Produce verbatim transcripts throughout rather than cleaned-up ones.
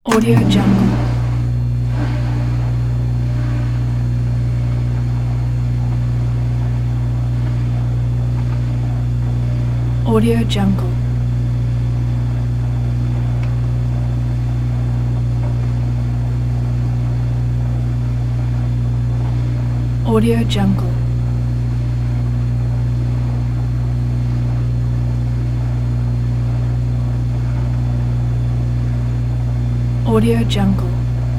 Audio Jungle. Audio Jungle. Audio Jungle. Audio Jungle.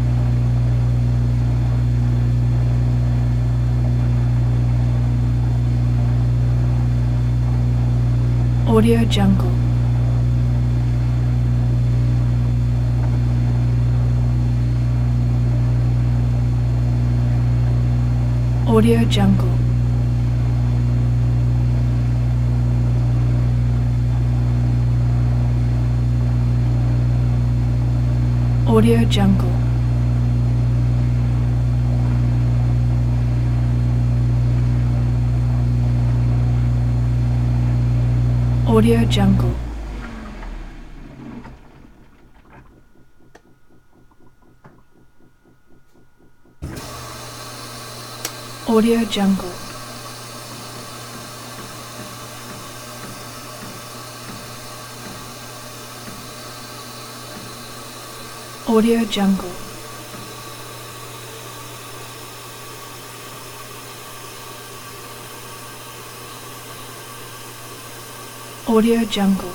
Audio Jungle. Audio Jungle. Audio Jungle. Audio Jungle. Audio Jungle. Audio Jungle. Audio Jungle.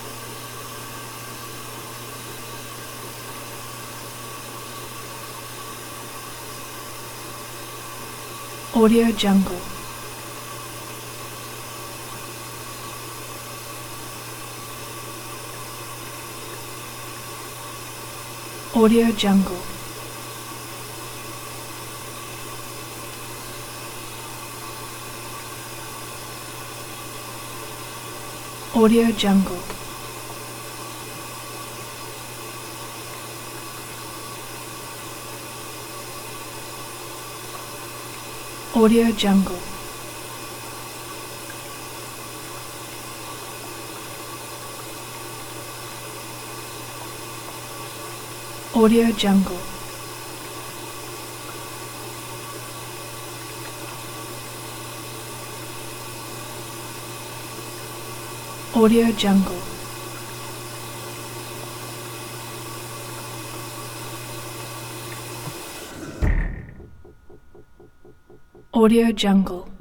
Audio Jungle. Audio Jungle. Audio Jungle. Audio Jungle. Audio Jungle. Audio Jungle. Audio Jungle.